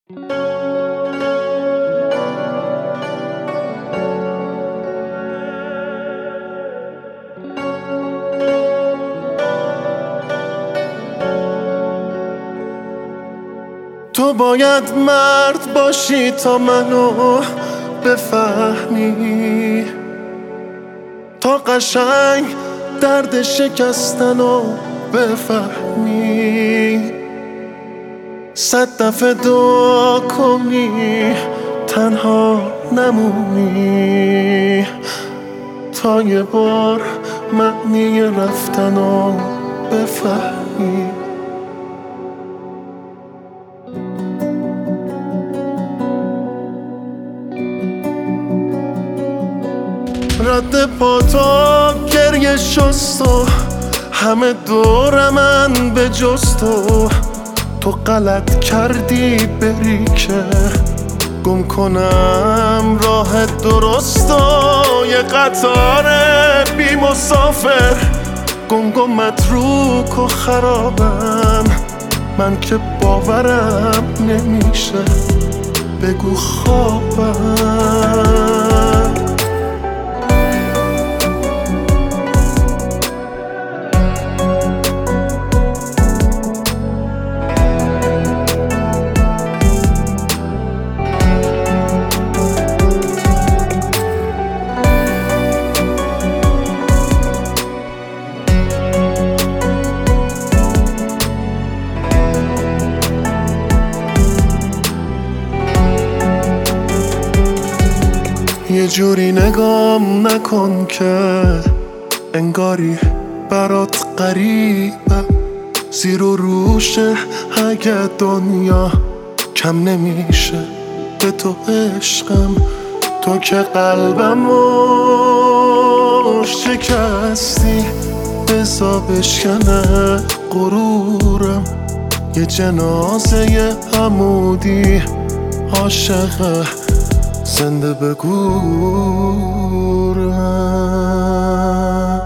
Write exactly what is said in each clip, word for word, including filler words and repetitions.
تو باید مرد باشی تا منو بفهمی، تا قشنگ درد شکستنو بفهمی. صد دفعه دعا کنی تنها نمونی، تا یه بار معنی رفتنو بفهمی. رد پا تا گریه شست و همه دور من به جز تو. تو غلط کردی بری که گم کنم راه درست و یه قطار بی مسافر گنگ و متروک و خرابم. من که باورم نمیشه بگو خوابم. یه جوری نگام نکن که انگاری برات غریبه، زیر و روشه اگه دنیا کم نمیشه به تو عشقم. تو که قلبمو شکستی بزا بشکنه غرورم. یه جنازه عمودی عاشقه زنده بگورم.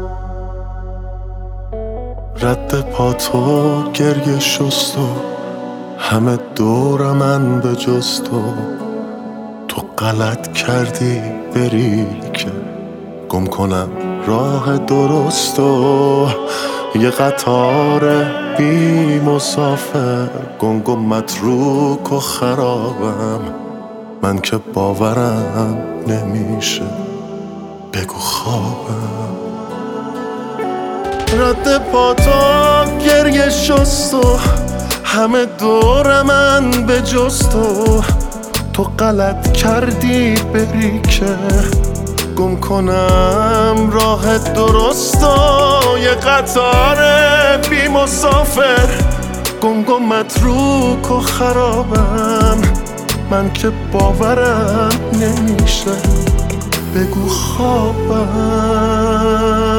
رد پا تو گریه شست و همه دور من به جز تو. تو غلط کردی بری که گم کنم راه درست و یه قطار بی مسافر گنگ و متروک و خرابم. من که باورم نمیشه بگو خوابم. رد پا تا گریه شست و همه دور من به جز تو. تو غلط کردی بری که گم کنم راه درست و یه قطار بی مسافر گنگ و متروک و خرابم. من که باورم نمیشه بگو خوابم.